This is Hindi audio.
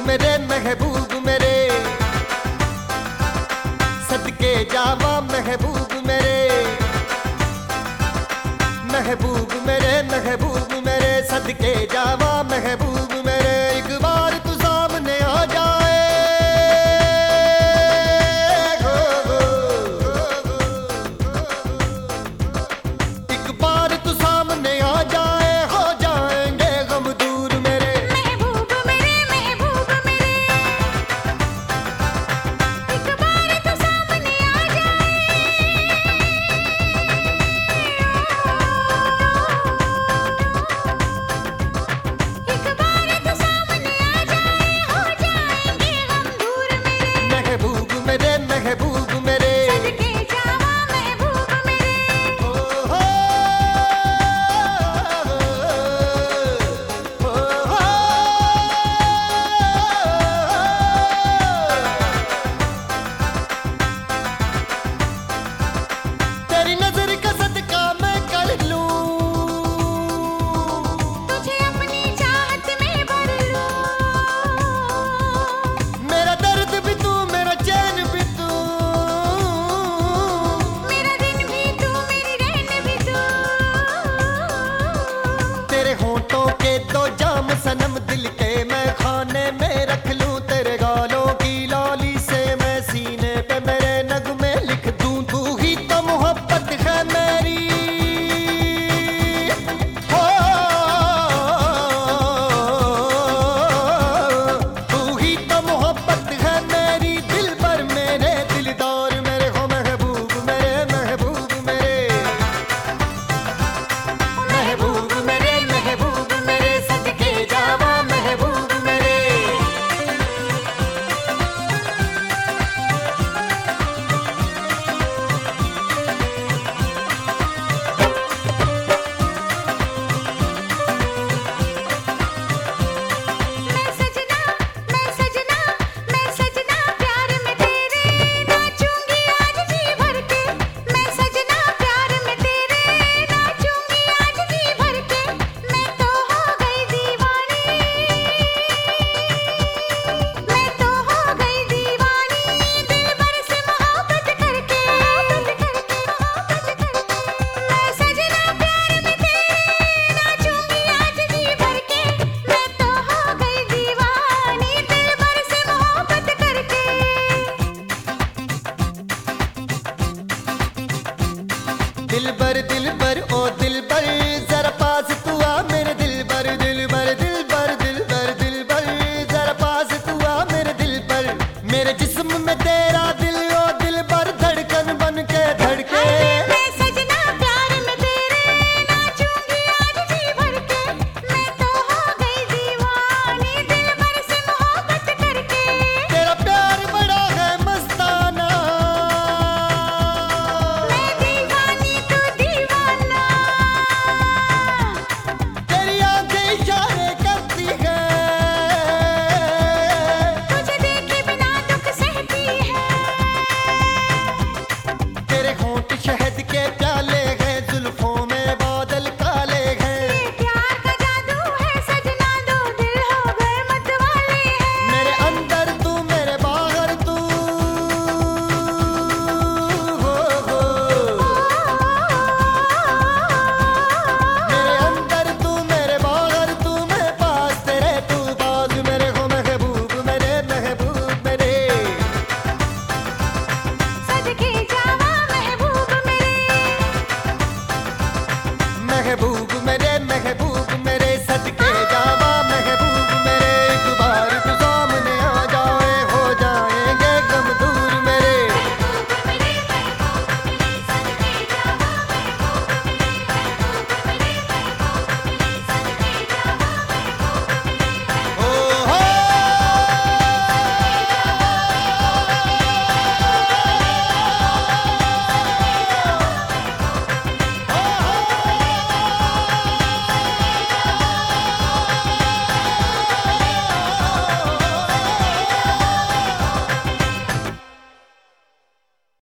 मेरे महबूब मेरे, सदके जावा महबूब मेरे, महबूब मेरे महबूब मेरे, सदके जावा महबूब मेरे। एक बार तू सामने आ जाए, एक बार तू सामने आ जाए, हो जाएंगे गम दूर मेरे। महबूब मेरे महबूब मेरे, एक बार तू सामने आ जाए, एक बार तू सामने आ जाए, हो जाएंगे गम दूर मेरे। महबूब मेरे महबूब मेरे, सदके जावा महबूब मेरे। ओ हो, ओ हो। तेरी नजर का सदका मैं कर लूं, तुझे अपनी चाहत में भर लूं, मेरा दर्द भी तू मेरा चैन भी तू, मेरा दिन भी तू मेरी रैन भी तू। तेरे होंठों के दो जाम सनम दिल के मैं खाने में रख लूं, तेरे गालों की लौली से मैं सीने पे मेरे नगमे लिख दूं। तू ही तो मोहब्बत है मेरी, हो तू ही तो मोहब्बत है मेरी, दिल पर मेरे दिलदार मेरे, हो महबूब मेरे महबूब मेरे, महबूब मेरे महबूब मेरे, सदके जावा महबूब मेरे। मैं सजना मैं सजना मैं सजना प्यार में तेरे नाचूंगी आज जी भर के। मैं सजना प्यार में तेरे नाचूंगी आज जी भर के। मैं तो हो गई दीवानी, मैं तो हो गई दीवानी, दिल भर से मोहब्बत करके, मैं सजना प्यार में तेरे नाचूंगी आज जी भर के। मैं तो हो गई दीवानी, दिल भर से मोहब्बत करके। दिल बर